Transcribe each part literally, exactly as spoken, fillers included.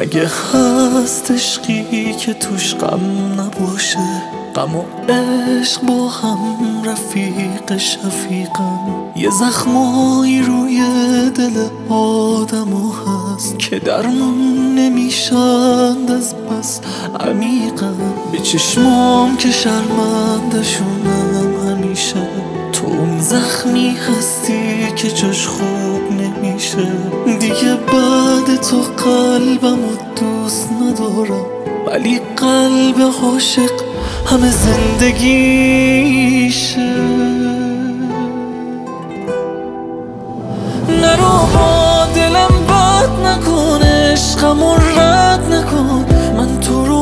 مگه هست عشقی که توش غم نباشه؟ غم و عشق با هم رفیق شفیقن. یه زخمایی روی دل آدمو هست که درمون نمیشند از بس عمیقن. به چشمام که شرمندشونم همیشه، تو اون زخمی هستی که جاش خوب نمیشه. دیگه بعد تو قلبمو دوست ندارم، ولی قلب عاشق همه زندگیشه. نرو با دلم بد نکن، عشقمو رد نکن، من تو رو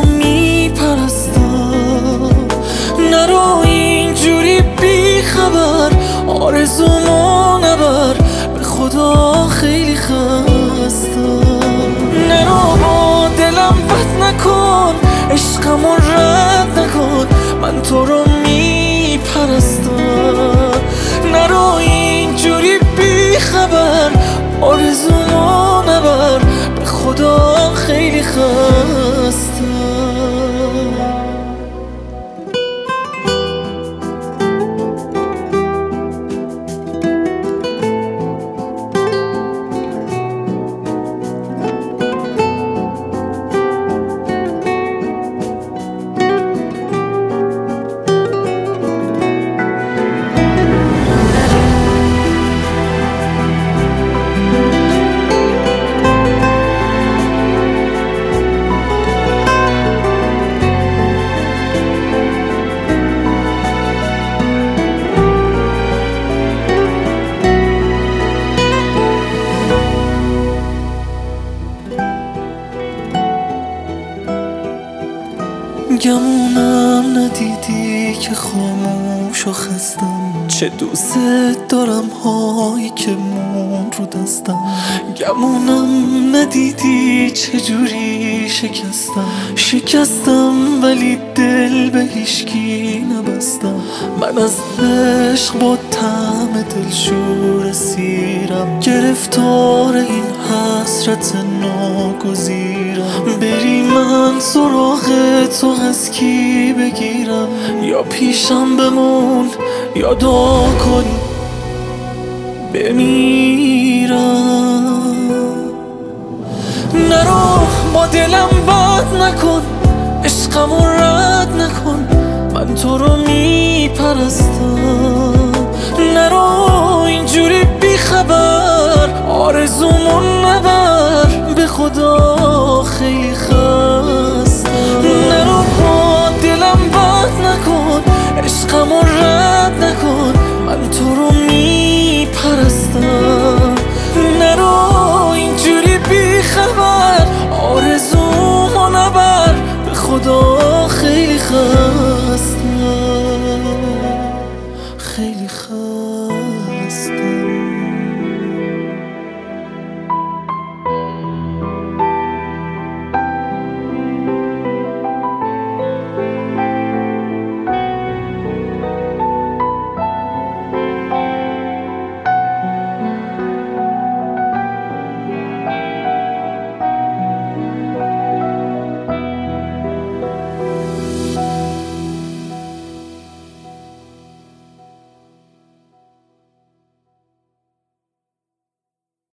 میپرستم. نرو اینجوری بی خبر آرزومو نبر، به خدا خیلی خستم. نرو با دلم بد نکن، عشقمو رد نکن، من تو رو میپرستم. نرو اینجوری بی خبر آرزومو نبر، به خدا خیلی خستم. گمونم ندیدی که خاموش و خستم، چه دوست دارم هایی که مون رو دستم. گمونم ندیدی چجوری شکستم، شکستم ولی دل به هیچکی نبستم. من از عشق با طعم دلشور سیرم، گرفتار این حسرت ناگزیرم. بری من سراغ تو از کی بگیرم؟ یا پیشم بمون یا دعا کن بمیرم. نرو با دلم بد نکن، عشقمو رد نکن، من تو رو میپرستم. نرو اینجوری بی خبر آرزومو نبر، به خدا